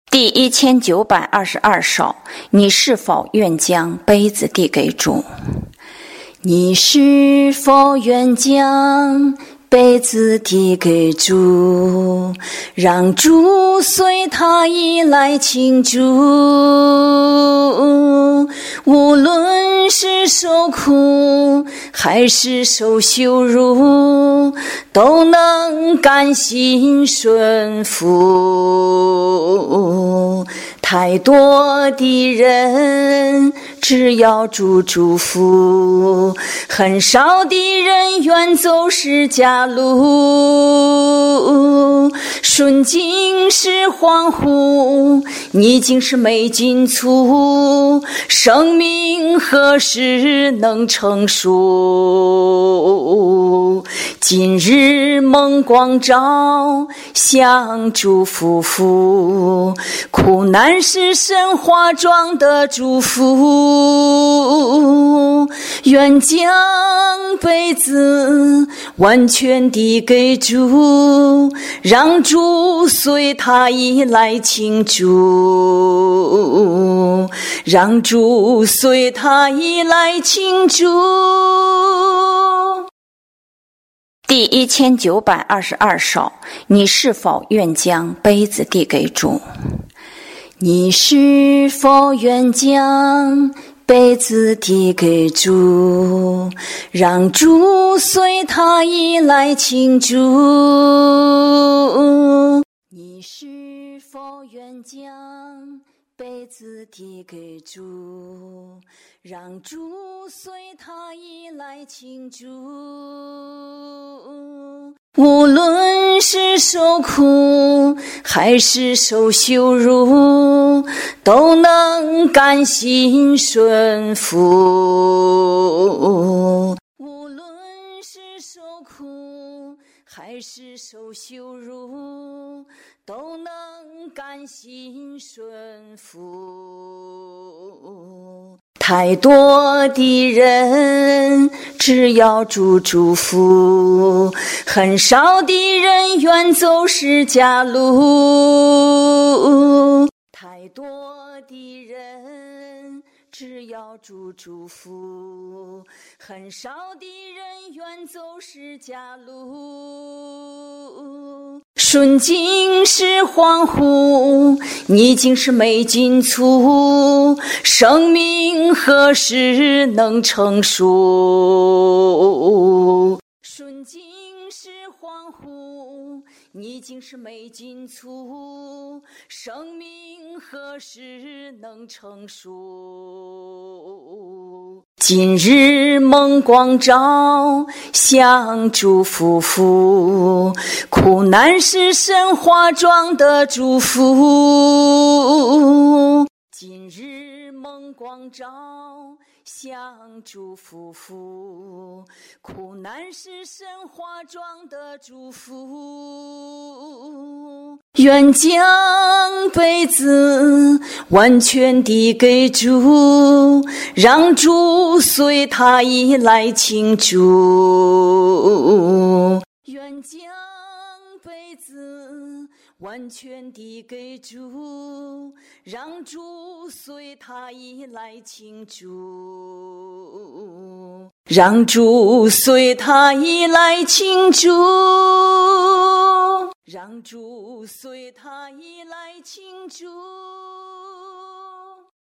第1922首，你是否愿将杯子递给主？你是否愿将杯子递给主，让主随他意来倾注？无论是受苦还是受羞辱，都能甘心顺服。太多的人只要主祝福，很少的人愿走十架路。顺境是恍惚，逆境是没进促，生命何时能成熟？今日蒙光照，向主夫妇，苦难是神化妆的祝福。愿将杯子完全地给主，让主随他意来倾注，让主随他意来倾注。第1922首，你是否愿将杯子递给主？你是否愿将杯子递给主，让主随他意来倾注？你是否愿将杯子递给主，让主随他意来倾注？无论是受苦还是受羞辱，都能甘心顺服。无论是受苦还是受羞辱，都能甘心顺服。太多的人只要主祝福，很少的人愿走十架路。太多的人只要主祝福，很少的人愿走十架路。顺境是恍惚，逆境是没进促，生命何时能成熟？顺境是恍惚，逆境是没进促，生命何时能成熟？今日蒙光照，向主夫妇，苦难是神化妆的祝福。今日蒙光照，向主夫妇，苦难是神化妆的祝福。愿将杯子完全地给主，让主随他意来倾注。愿将杯子完全地给主，让主随他意来倾注，让主随他意来倾注，让主随他意来倾注。